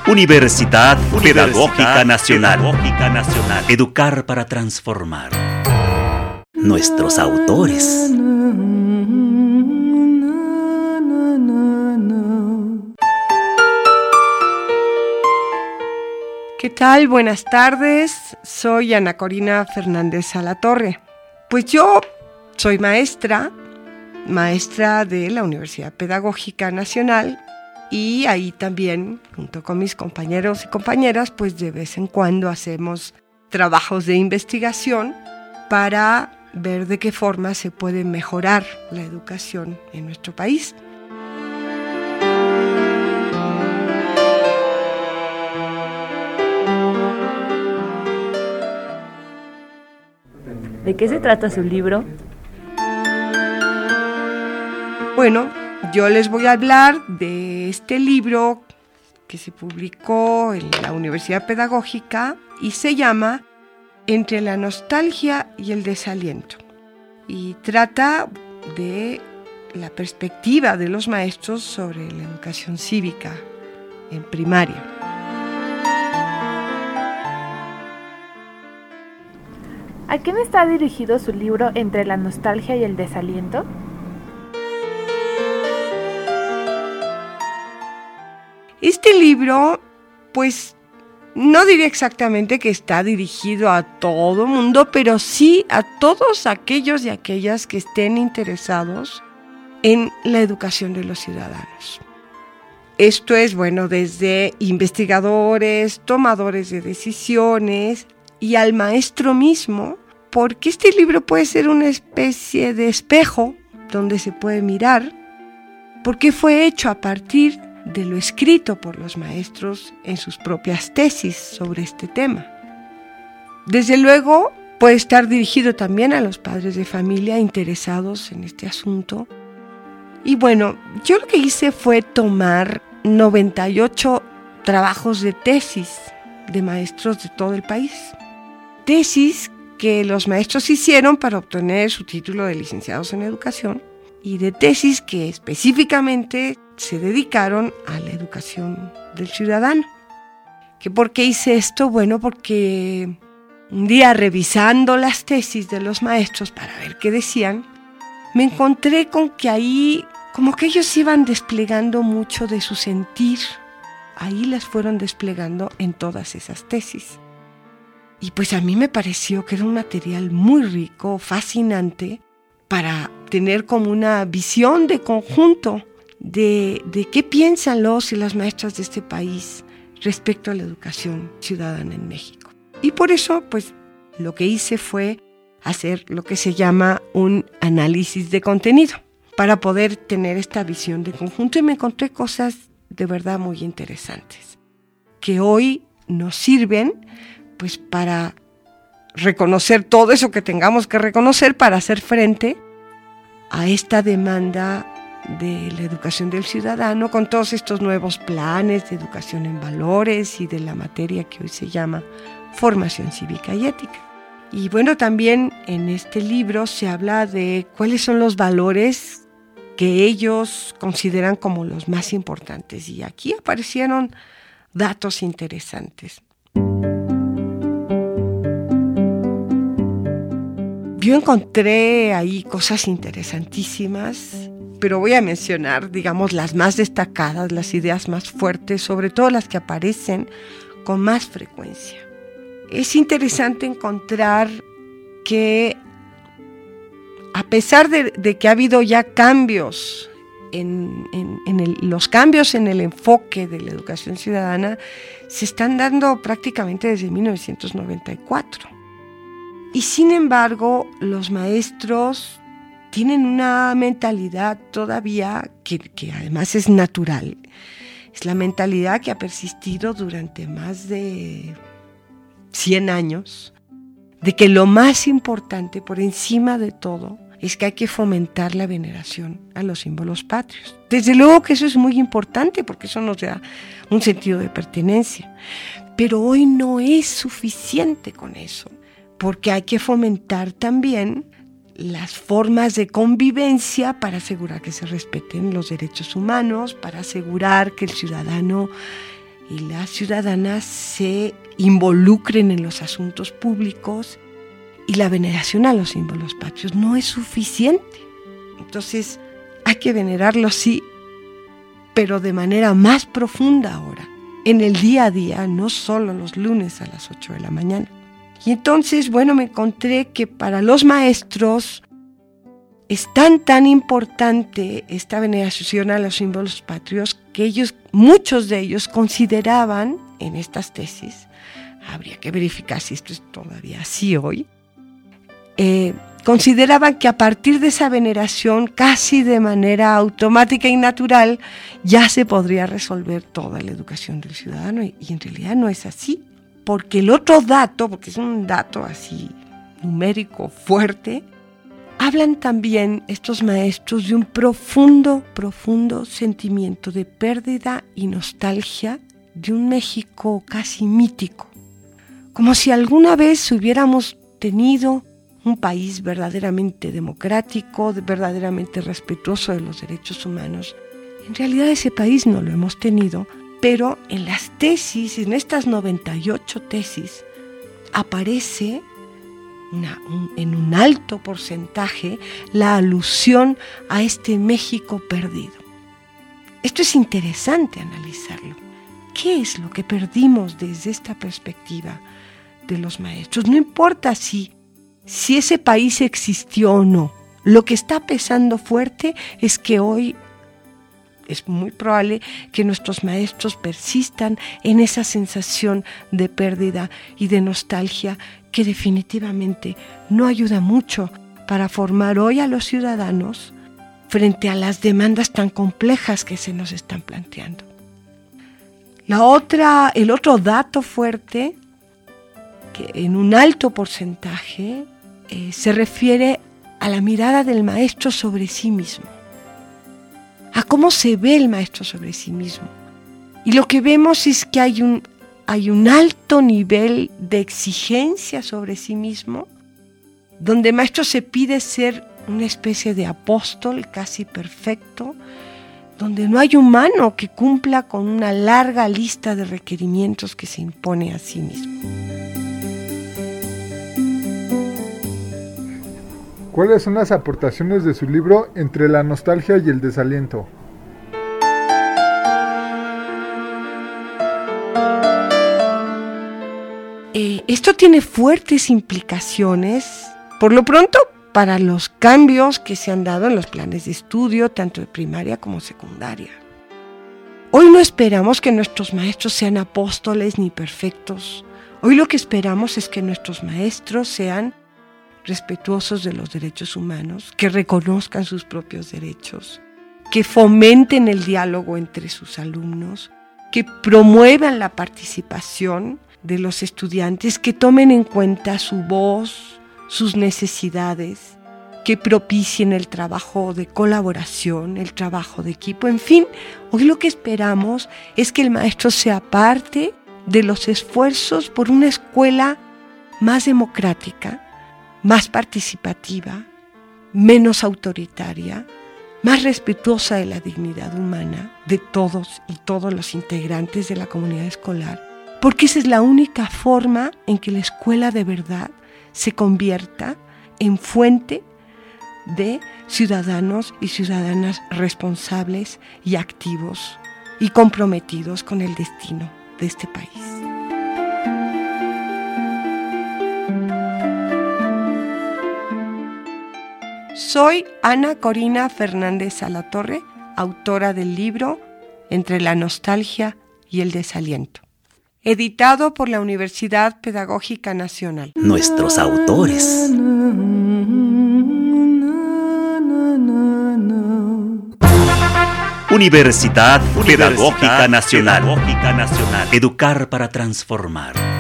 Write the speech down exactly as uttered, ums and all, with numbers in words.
Universidad, Universidad Pedagógica Nacional. Pedagógica Nacional. Educar para transformar. Nuestros autores. ¿Qué tal? Buenas tardes. Soy Ana Corina Fernández Salatorre. Pues yo soy maestra, maestra de la Universidad Pedagógica Nacional. Y ahí también, junto con mis compañeros y compañeras, pues de vez en cuando hacemos trabajos de investigación para ver de qué forma se puede mejorar la educación en nuestro país. ¿De qué se trata su libro? Bueno, yo les voy a hablar de este libro que se publicó en la Universidad Pedagógica y se llama Entre la nostalgia y el desaliento. Y trata de la perspectiva de los maestros sobre la educación cívica en primaria. ¿A quién está dirigido su libro Entre la nostalgia y el desaliento? Este libro, pues, no diría exactamente que está dirigido a todo mundo, pero sí a todos aquellos y aquellas que estén interesados en la educación de los ciudadanos. Esto es, bueno, desde investigadores, tomadores de decisiones y al maestro mismo, porque este libro puede ser una especie de espejo donde se puede mirar, porque fue hecho a partir de lo escrito por los maestros en sus propias tesis sobre este tema. Desde luego, puede estar dirigido también a los padres de familia interesados en este asunto. Y bueno, yo lo que hice fue tomar noventa y ocho trabajos de tesis de maestros de todo el país. Tesis que los maestros hicieron para obtener su título de licenciados en educación y de tesis que específicamente se dedicaron a la educación del ciudadano. ¿Que por qué hice esto? Bueno, porque un día revisando las tesis de los maestros para ver qué decían, me encontré con que ahí, como que ellos iban desplegando mucho de su sentir, ahí las fueron desplegando en todas esas tesis. Y pues a mí me pareció que era un material muy rico, fascinante, para tener como una visión de conjunto de, de qué piensan los y las maestras de este país respecto a la educación ciudadana en México. Y por eso, pues, lo que hice fue hacer lo que se llama un análisis de contenido, para poder tener esta visión de conjunto, y me encontré cosas de verdad muy interesantes, que hoy nos sirven pues para reconocer todo eso que tengamos que reconocer para hacer frente a esta demanda de la educación del ciudadano con todos estos nuevos planes de educación en valores y de la materia que hoy se llama formación cívica y ética. Y bueno, también en este libro se habla de cuáles son los valores que ellos consideran como los más importantes, y aquí aparecieron datos interesantes. Yo encontré ahí cosas interesantísimas, pero voy a mencionar, digamos, las más destacadas, las ideas más fuertes, sobre todo las que aparecen con más frecuencia. Es interesante encontrar que, a pesar de, de que ha habido ya cambios, en, en, en el, los cambios en el enfoque de la educación ciudadana se están dando prácticamente desde mil novecientos noventa y cuatro. Y sin embargo, los maestros tienen una mentalidad todavía que, que además es natural. Es la mentalidad que ha persistido durante más de cien años, de que lo más importante por encima de todo es que hay que fomentar la veneración a los símbolos patrios. Desde luego que eso es muy importante porque eso nos da un sentido de pertenencia. Pero hoy no es suficiente con eso, porque hay que fomentar también las formas de convivencia para asegurar que se respeten los derechos humanos, para asegurar que el ciudadano y las ciudadanas se involucren en los asuntos públicos, y la veneración a los símbolos patrios no es suficiente. Entonces hay que venerarlos, sí, pero de manera más profunda ahora, en el día a día, no solo los lunes a las ocho de la mañana. Y entonces, bueno, me encontré que para los maestros es tan, tan importante esta veneración a los símbolos patrios que ellos, muchos de ellos consideraban en estas tesis, habría que verificar si esto es todavía así hoy, eh, consideraban que a partir de esa veneración, casi de manera automática y natural, ya se podría resolver toda la educación del ciudadano, y, y en realidad no es así, porque el otro dato, porque es un dato así numérico fuerte, hablan también estos maestros de un profundo, profundo sentimiento de pérdida y nostalgia de un México casi mítico, como si alguna vez hubiéramos tenido un país verdaderamente democrático, verdaderamente respetuoso de los derechos humanos. En realidad ese país no lo hemos tenido, pero en las tesis, en estas noventa y ocho tesis, aparece una, un, en un alto porcentaje la alusión a este México perdido. Esto es interesante analizarlo. ¿Qué es lo que perdimos desde esta perspectiva de los maestros? No importa si Si ese país existió o no, lo que está pesando fuerte es que hoy es muy probable que nuestros maestros persistan en esa sensación de pérdida y de nostalgia que definitivamente no ayuda mucho para formar hoy a los ciudadanos frente a las demandas tan complejas que se nos están planteando. La otra, el otro dato fuerte, que en un alto porcentaje eh, se refiere a la mirada del maestro sobre sí mismo, a cómo se ve el maestro sobre sí mismo. Y lo que vemos es que hay un, hay un alto nivel de exigencia sobre sí mismo, donde el maestro se pide ser una especie de apóstol casi perfecto, donde no hay humano que cumpla con una larga lista de requerimientos que se impone a sí mismo. ¿Cuáles son las aportaciones de su libro Entre la nostalgia y el desaliento? Eh, esto tiene fuertes implicaciones, por lo pronto, para los cambios que se han dado en los planes de estudio, tanto de primaria como secundaria. Hoy no esperamos que nuestros maestros sean apóstoles ni perfectos. Hoy lo que esperamos es que nuestros maestros sean respetuosos de los derechos humanos, que reconozcan sus propios derechos, que fomenten el diálogo entre sus alumnos, que promuevan la participación de los estudiantes, que tomen en cuenta su voz, sus necesidades, que propicien el trabajo de colaboración, el trabajo de equipo. En fin, hoy lo que esperamos es que el maestro sea parte de los esfuerzos por una escuela más democrática, más participativa, menos autoritaria, más respetuosa de la dignidad humana de todos y todos los integrantes de la comunidad escolar, porque esa es la única forma en que la escuela de verdad se convierta en fuente de ciudadanos y ciudadanas responsables y activos y comprometidos con el destino de este país. Soy Ana Corina Fernández Alatorre, autora del libro Entre la nostalgia y el desaliento, editado por la Universidad Pedagógica Nacional. Nuestros autores. Universidad Pedagógica Nacional. Educar para transformar.